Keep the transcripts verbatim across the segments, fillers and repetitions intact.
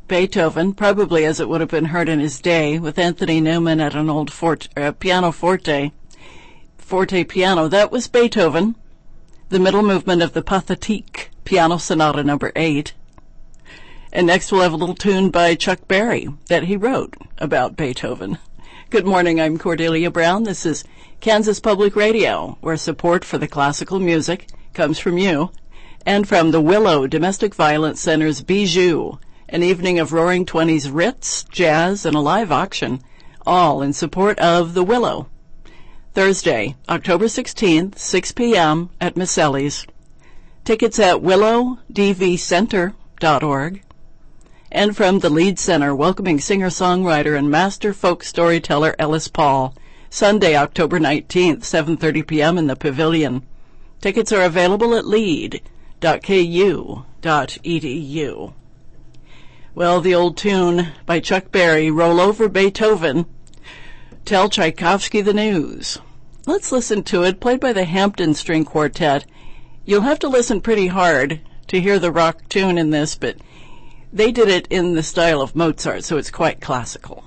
Beethoven, probably as it would have been heard in his day, with Anthony Newman at an old forte, uh, piano forte, forte piano. That was Beethoven, the middle movement of the Pathétique, Piano Sonata number eight. And next we'll have a little tune by Chuck Berry that he wrote about Beethoven. Good morning, I'm Cordelia Brown. This is Kansas Public Radio, where support for the classical music comes from you, and from the Willow Domestic Violence Center's Bijou, an evening of Roaring Twenties Ritz, jazz, and a live auction, all in support of the Willow. Thursday, October sixteenth, six p.m. at Misselli's. Tickets at willow d v center dot org. And from the Lead Center, welcoming singer-songwriter and master folk storyteller Ellis Paul, Sunday, October nineteenth, seven thirty p.m. in the Pavilion. Tickets are available at lead dot k u dot e d u. Well, the old tune by Chuck Berry, Roll Over Beethoven, Tell Tchaikovsky the News. Let's listen to it, played by the Hampton String Quartet. You'll have to listen pretty hard to hear the rock tune in this, but they did it in the style of Mozart, so it's quite classical.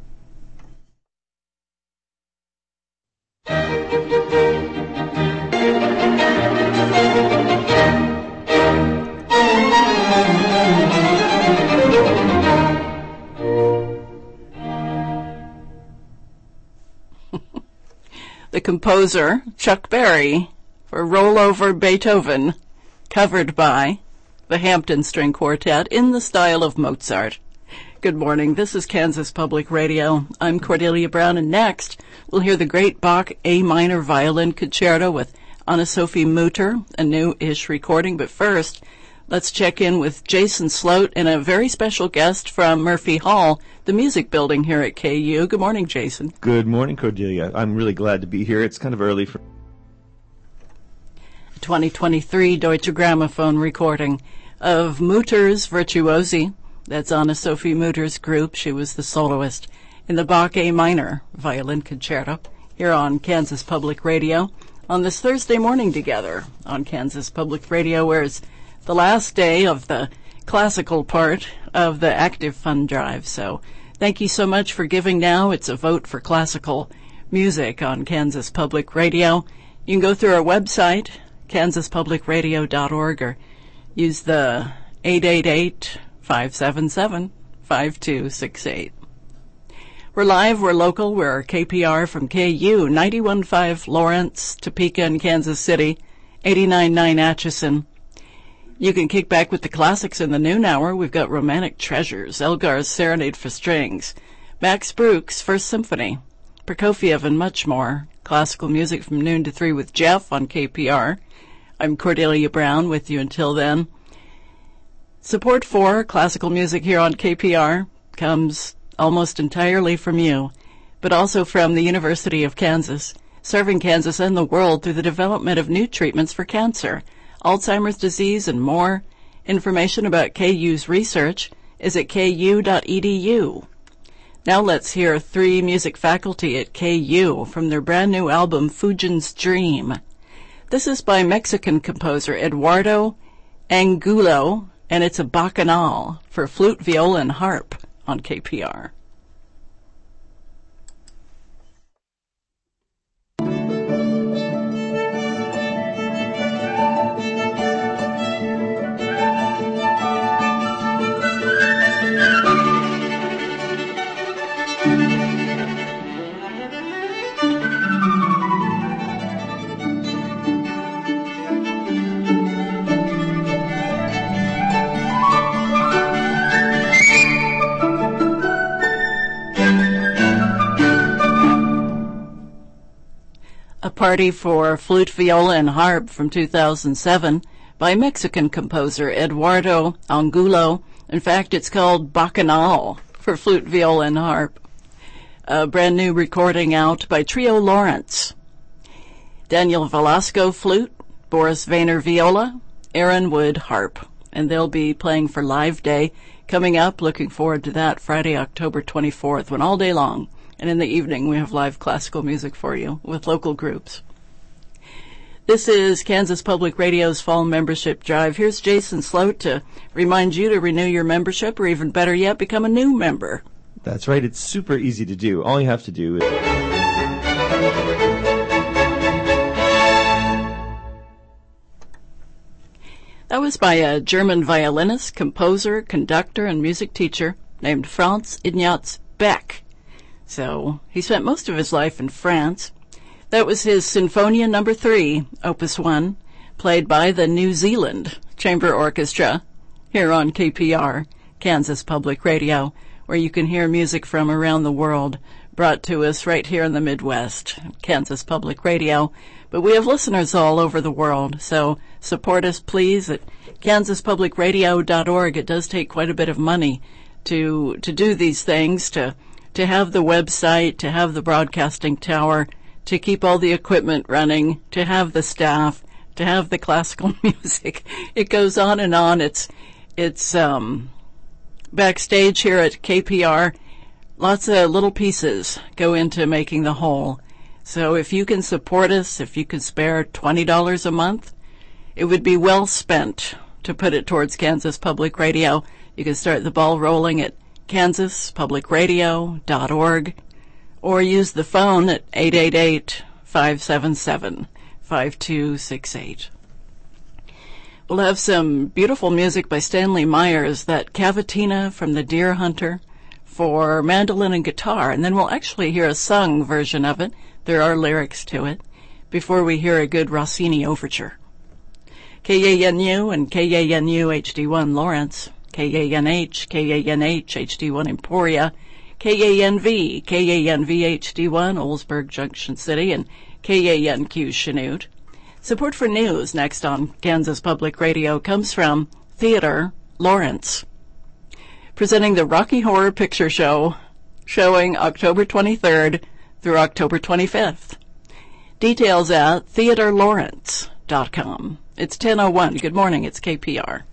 The composer, Chuck Berry, for Roll Over Beethoven, covered by the Hampton String Quartet in the style of Mozart. Good morning. This is Kansas Public Radio. I'm Cordelia Brown, and next we'll hear the great Bach A minor violin concerto with Anna-Sophie Mutter, a new-ish recording. But first, let's check in with Jason Sloat and a very special guest from Murphy Hall, the music building here at K U. Good morning, Jason. Good morning, Cordelia. I'm really glad to be here. It's kind of early for twenty twenty-three Deutsche Grammophon recording of Mutter's Virtuosi. That's Anna-Sophie Mutter's group. She was the soloist in the Bach A minor violin concerto here on Kansas Public Radio on this Thursday morning together on Kansas Public Radio, where it's the last day of the classical part of the Active Fund Drive. So thank you so much for giving now. It's a vote for classical music on Kansas Public Radio. You can go through our website, kansas public radio dot org, or use the eight eight eight, five seven seven, five two six eight. We're live, we're local, we're K P R from K U, ninety-one point five Lawrence, Topeka, and Kansas City, eighty-nine point nine Atchison. You can kick back with the classics in the noon hour. We've got Romantic Treasures, Elgar's Serenade for Strings, Max Bruch's First Symphony, Prokofiev, and much more. Classical music from noon to three with Jeff on K P R. I'm Cordelia Brown with you until then. Support for classical music here on K P R comes almost entirely from you, but also from the University of Kansas, serving Kansas and the world through the development of new treatments for cancer, Alzheimer's disease, and more. Information about K U's research is at k u dot e d u. Now let's hear three music faculty at K U from their brand new album, Fujian's Dream. This is by Mexican composer Eduardo Angulo, and it's a bacchanal for flute, viola, and harp on K P R. A Party for Flute, Viola, and Harp from two thousand seven by Mexican composer Eduardo Angulo. In fact, it's called Bacchanal for Flute, Viola, and Harp. A brand new recording out by Trio Lawrence. Daniel Velasco, flute, Boris Vayner, viola, Aaron Wood, harp. And they'll be playing for Live Day coming up. Looking forward to that Friday, October twenty-fourth, when all day long and in the evening we have live classical music for you with local groups. This is Kansas Public Radio's Fall Membership Drive. Here's Jason Sloat to remind you to renew your membership, or even better yet, become a new member. That's right. It's super easy to do. All you have to do is... That was by a German violinist, composer, conductor, and music teacher named Franz Ignaz Beck. So he spent most of his life in France. That was his Sinfonia Number Three, Opus One, played by the New Zealand Chamber Orchestra here on K P R, Kansas Public Radio, where you can hear music from around the world brought to us right here in the Midwest, Kansas Public Radio. But we have listeners all over the world, so support us, please, at kansas public radio dot org. It does take quite a bit of money to to do these things, to to have the website, to have the broadcasting tower, to keep all the equipment running, to have the staff, to have the classical music. It goes on and on. It's it's um backstage here at K P R. Lots of little pieces go into making the whole. So if you can support us, if you can spare twenty dollars a month, it would be well spent to put it towards Kansas Public Radio. You can start the ball rolling at kansas public radio dot org or use the phone at eight eight eight, five seven seven, five two six eight. We'll have some beautiful music by Stanley Myers, that Cavatina from the Deer Hunter, for mandolin and guitar, and then we'll actually hear a sung version of it. There are lyrics to it before we hear a good Rossini overture. K A N U and K A N U H D one Lawrence, K A N H, K A N H, H D one Emporia, K A N V, K A N V H D one Oldsburg Junction City, and K A N Q Chanute. Support for news next on Kansas Public Radio comes from Theater Lawrence, presenting the Rocky Horror Picture Show, showing October twenty-third through October twenty-fifth. Details at theater lawrence dot com. It's ten oh one. Good morning. It's K P R.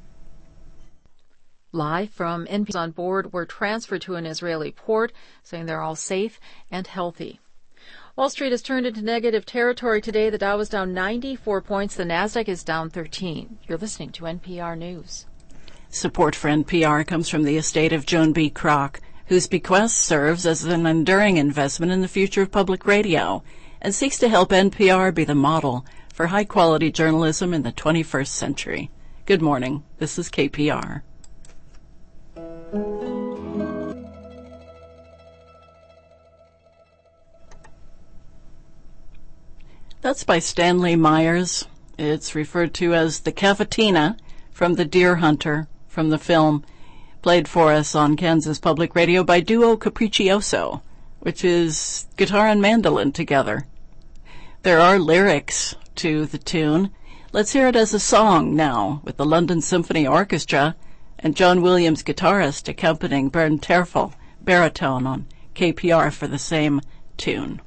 Live from N P R on board were transferred to an Israeli port, saying they're all safe and healthy. Wall Street has turned into negative territory today. The Dow is down ninety-four points. The Nasdaq is down thirteen. You're listening to N P R News. Support for N P R comes from the estate of Joan B. Kroc, whose bequest serves as an enduring investment in the future of public radio and seeks to help N P R be the model for high-quality journalism in the twenty-first century. Good morning. This is K P R. That's by Stanley Myers. It's referred to as the Cavatina from the Deer Hunter from the film, played for us on Kansas Public Radio by Duo Capriccioso, which is guitar and mandolin together. There are lyrics to the tune. Let's hear it as a song now, with the London Symphony Orchestra and John Williams, guitarist, accompanying Bernd Terfel, baritone, on K P R for the same tune.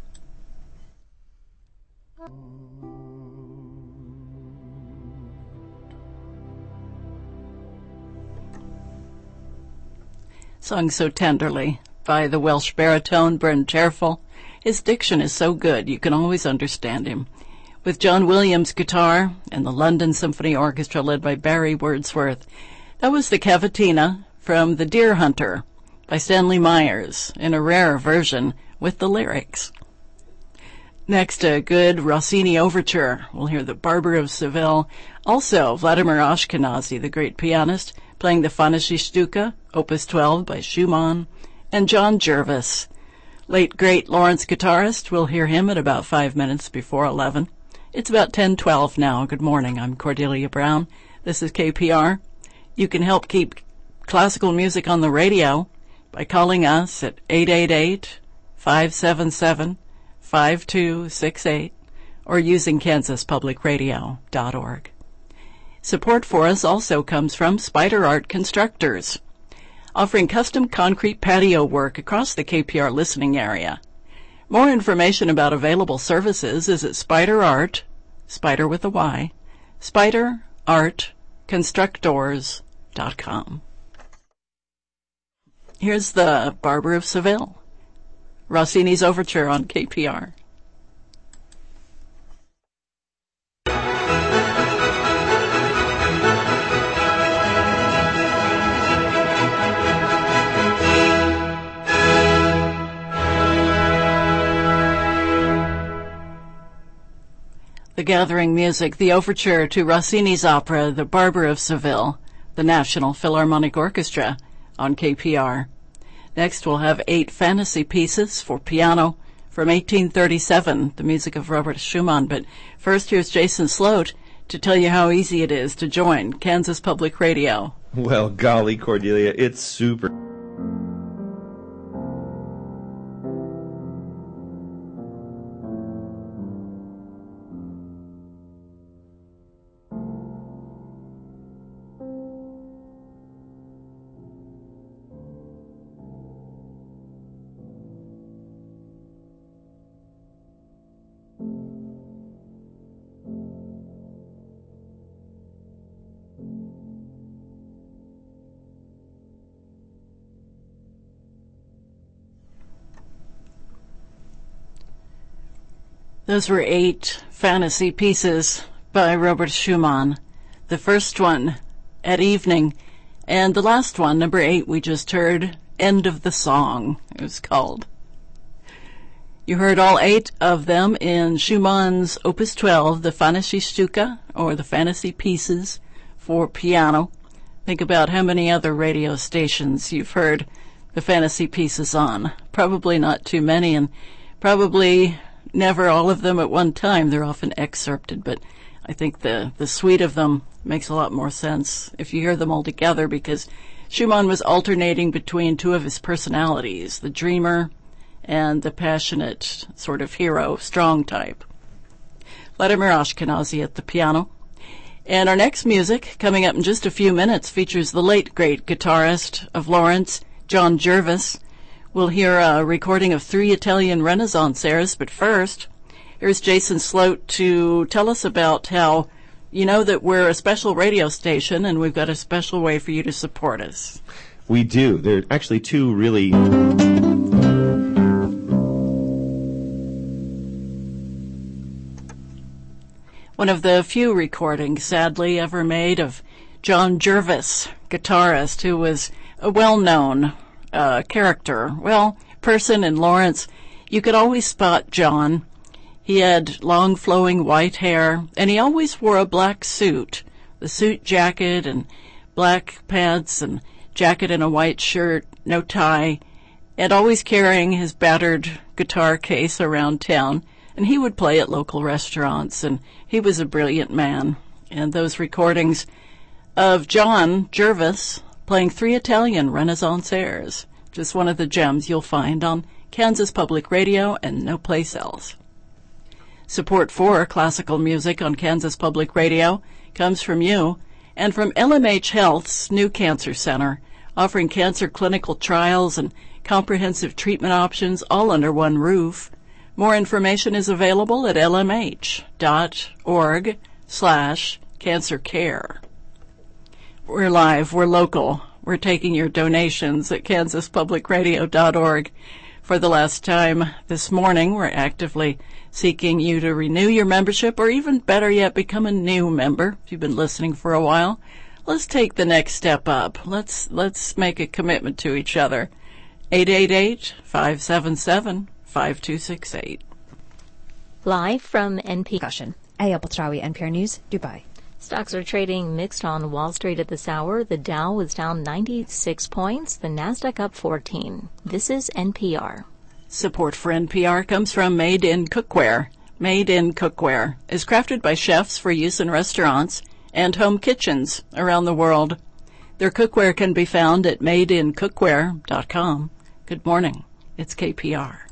Sung so tenderly by the Welsh baritone Bernd Terfel. His diction is so good you can always understand him. With John Williams guitar and the London Symphony Orchestra led by Barry Wordsworth. That was the Cavatina from The Deer Hunter by Stanley Myers in a rare version with the lyrics. Next, a good Rossini overture. We'll hear the Barber of Seville. Also, Vladimir Ashkenazy, the great pianist, playing the Fantasy Stuka, Opus twelve by Schumann, and John Jervis, late great Lawrence guitarist. We'll hear him at about five minutes before eleven. It's about ten twelve now. Good morning. I'm Cordelia Brown. This is K P R. You can help keep classical music on the radio by calling us at eight eight eight, five seven seven, five two six eight or using kansas public radio dot org. Support for us also comes from Spider Art Constructors, offering custom concrete patio work across the K P R listening area. More information about available services is at Spider Art, Spider with a Y, Spider Art Constructors dot com. Here's the Barber of Seville, Rossini's overture on K P R. The Gathering Music, the overture to Rossini's opera, The Barber of Seville, the National Philharmonic Orchestra on K P R. Next, we'll have eight fantasy pieces for piano from eighteen thirty-seven, the music of Robert Schumann. But first, here's Jason Sloat to tell you how easy it is to join Kansas Public Radio. Well, golly, Cordelia, it's super. Those were eight fantasy pieces by Robert Schumann. The first one, At Evening, and the last one, number eight, we just heard, End of the Song, it was called. You heard all eight of them in Schumann's Opus twelve, the Fantasy-Stücke, or the Fantasy Pieces for piano. Think about how many other radio stations you've heard the fantasy pieces on. Probably not too many, and probably never all of them at one time. They're often excerpted, but I think the, the suite of them makes a lot more sense if you hear them all together, because Schumann was alternating between two of his personalities, the dreamer and the passionate sort of hero, strong type. Vladimir Ashkenazy at the piano. And our next music, coming up in just a few minutes, features the late great guitarist of Lawrence, John Jervis. We'll hear a recording of three Italian Renaissanceers, but first, here's Jason Sloat to tell us about how you know that we're a special radio station and we've got a special way for you to support us. We do. There are actually two really... One of the few recordings, sadly, ever made of John Jervis, guitarist, who was a well-known uh, character, well, person in Lawrence. You could always spot John. He had long flowing white hair, and he always wore a black suit, the suit jacket and black pants and jacket and a white shirt, no tie, and always carrying his battered guitar case around town. And he would play at local restaurants, and he was a brilliant man. And those recordings of John Jervis playing three Italian Renaissance airs, just one of the gems you'll find on Kansas Public Radio and no place else. Support for classical music on Kansas Public Radio comes from you and from L M H Health's new cancer center, offering cancer clinical trials and comprehensive treatment options all under one roof. More information is available at lmh dot org slash cancer care. We're live, we're local, we're taking your donations at kansas public radio dot org. For the last time this morning, we're actively seeking you to renew your membership, or even better yet, become a new member. If you've been listening for a while, let's take the next step up. Let's let's make a commitment to each other. eight eight eight, five seven seven, five two six eight. Live from N P R. Ayal Batrawi, N P R News, Dubai. Stocks are trading mixed on Wall Street at this hour. The Dow was down ninety-six points, the Nasdaq up fourteen. This is N P R. Support for N P R comes from Made in Cookware. Made in Cookware is crafted by chefs for use in restaurants and home kitchens around the world. Their cookware can be found at made in cookware dot com. Good morning. It's K P R.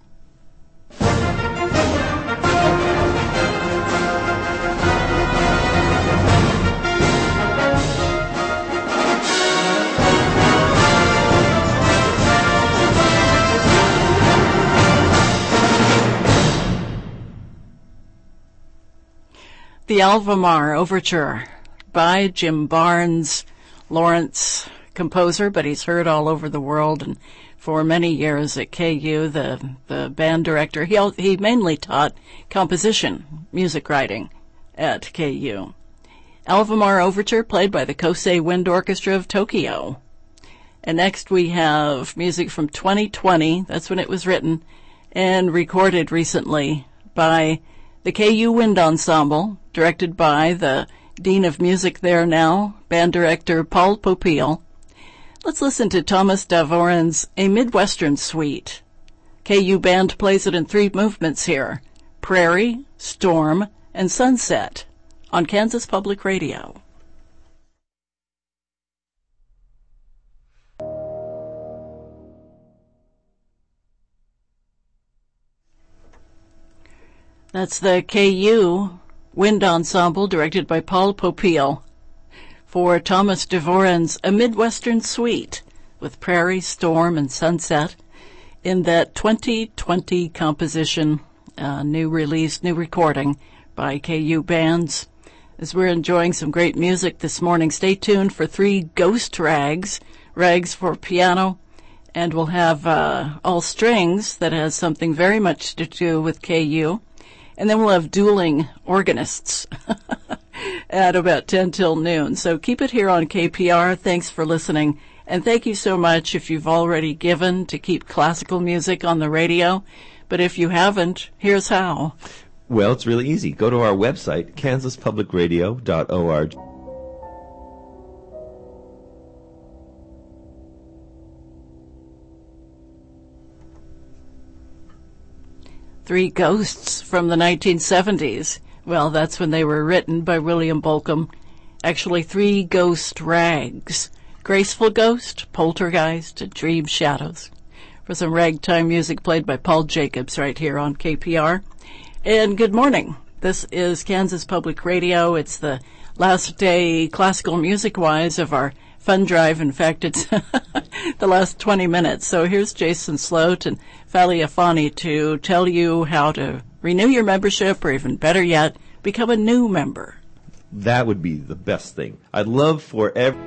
The Alvamar Overture by Jim Barnes, Lawrence composer, but he's heard all over the world, and for many years at K U, the the band director. He he mainly taught composition, music writing at K U. Alvamar Overture, played by the Kosei Wind Orchestra of Tokyo. And next we have music from twenty twenty. That's when it was written and recorded recently by the K U Wind Ensemble, directed by the Dean of Music there now, band director Paul Popiel. Let's listen to Thomas Davoren's A Midwestern Suite. K U Band plays it in three movements here: Prairie, Storm, and Sunset on Kansas Public Radio. That's the K U Wind Ensemble, directed by Paul Popiel, for Thomas Davoren's A Midwestern Suite with Prairie, Storm, and Sunset in that twenty twenty composition, uh, new release, new recording by K U Bands. As we're enjoying some great music this morning, stay tuned for three ghost rags, rags for piano, and we'll have uh, all strings that has something very much to do with K U. And then we'll have dueling organists at about ten till noon. So keep it here on K P R. Thanks for listening. And thank you so much if you've already given to keep classical music on the radio. But if you haven't, here's how. Well, it's really easy. Go to our website, kansas public radio dot org. Three Ghosts from the nineteen seventies. Well, that's when they were written by William Bolcom. Actually, Three Ghost Rags. Graceful Ghost, Poltergeist, and Dream Shadows. For some ragtime music played by Paul Jacobs right here on K P R. And good morning. This is Kansas Public Radio. It's the last day, classical music-wise, of our fun drive. In fact, it's the last twenty minutes. So here's Jason Sloat and Fali Afani to tell you how to renew your membership, or even better yet, become a new member. That would be the best thing. I'd love for every...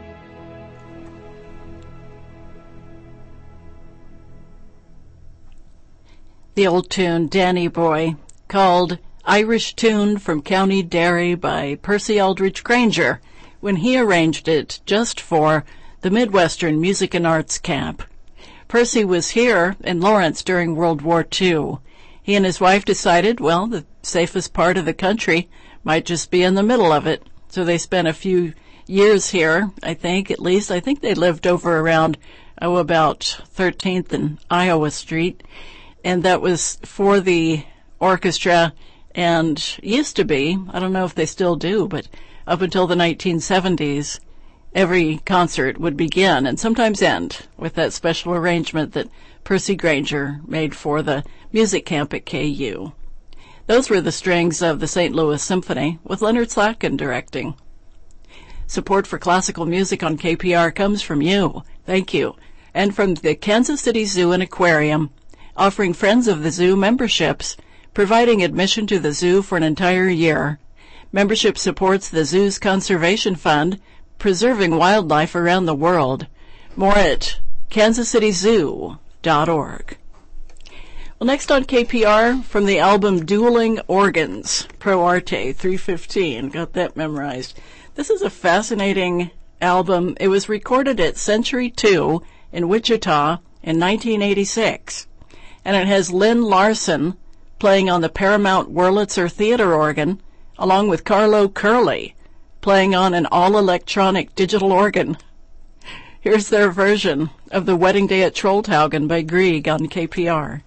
The old tune, Danny Boy, called Irish Tune from County Derry by Percy Aldrich Granger, when he arranged it just for the Midwestern Music and Arts Camp. Percy was here in Lawrence during World War Two. He and his wife decided, well, the safest part of the country might just be in the middle of it. So they spent a few years here, I think, at least. I think they lived over around, oh, about thirteenth and Iowa Street. And that was for the orchestra, and used to be, I don't know if they still do, but up until the nineteen seventies, every concert would begin and sometimes end with that special arrangement that Percy Granger made for the music camp at K U. Those were the strings of the Saint Louis Symphony, with Leonard Slatkin directing. Support for classical music on K P R comes from you. Thank you. And from the Kansas City Zoo and Aquarium, offering Friends of the Zoo memberships, providing admission to the zoo for an entire year. Membership supports the zoo's conservation fund, preserving wildlife around the world. More at kansas city zoo dot org. Well, next on K P R, from the album Dueling Organs, Pro Arte three fifteen. Got that memorized. This is a fascinating album. It was recorded at Century two in Wichita in nineteen eighty-six. And it has Lynn Larson playing on the Paramount Wurlitzer Theater organ, along with Carlo Curley playing on an all-electronic digital organ. Here's their version of The Wedding Day at Trolltaugen by Grieg on K P R.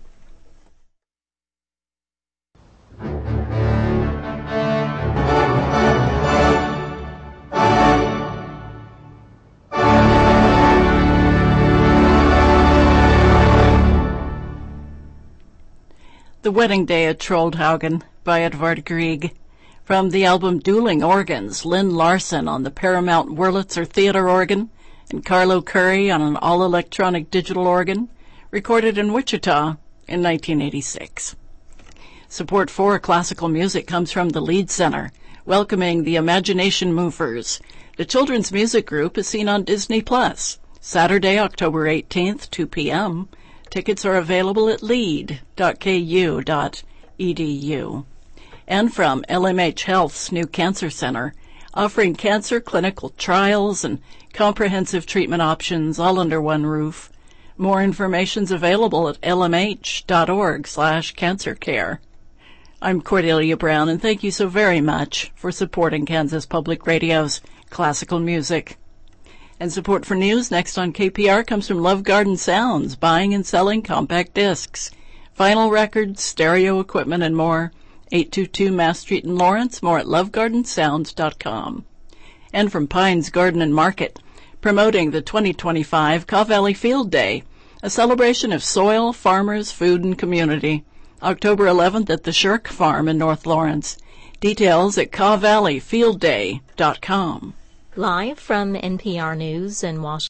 The Wedding Day at Trolltaugen by Edvard Grieg. From the album Dueling Organs, Lynn Larson on the Paramount Wurlitzer Theater organ and Carlo Curry on an all-electronic digital organ, recorded in Wichita in nineteen eighty-six. Support for classical music comes from the Lead Center, welcoming the Imagination Movers. The children's music group is seen on Disney Plus, Saturday, October eighteenth, two p.m., Tickets are available at lead dot k u dot e d u. And from L M H Health's new cancer center, offering cancer clinical trials and comprehensive treatment options all under one roof. More information's available at l m h dot org slash cancer care. I'm Cordelia Brown, and thank you so very much for supporting Kansas Public Radio's classical music. And support for news next on K P R comes from Love Garden Sounds, buying and selling compact discs, vinyl records, stereo equipment, and more. eight two two Mass Street in Lawrence, more at love garden sounds dot com. And from Pines Garden and Market, promoting the twenty twenty-five Kaw Valley Field Day, a celebration of soil, farmers, food, and community. October eleventh at the Shirk Farm in North Lawrence. Details at kaw valley field day dot com. Live from N P R News in Washington.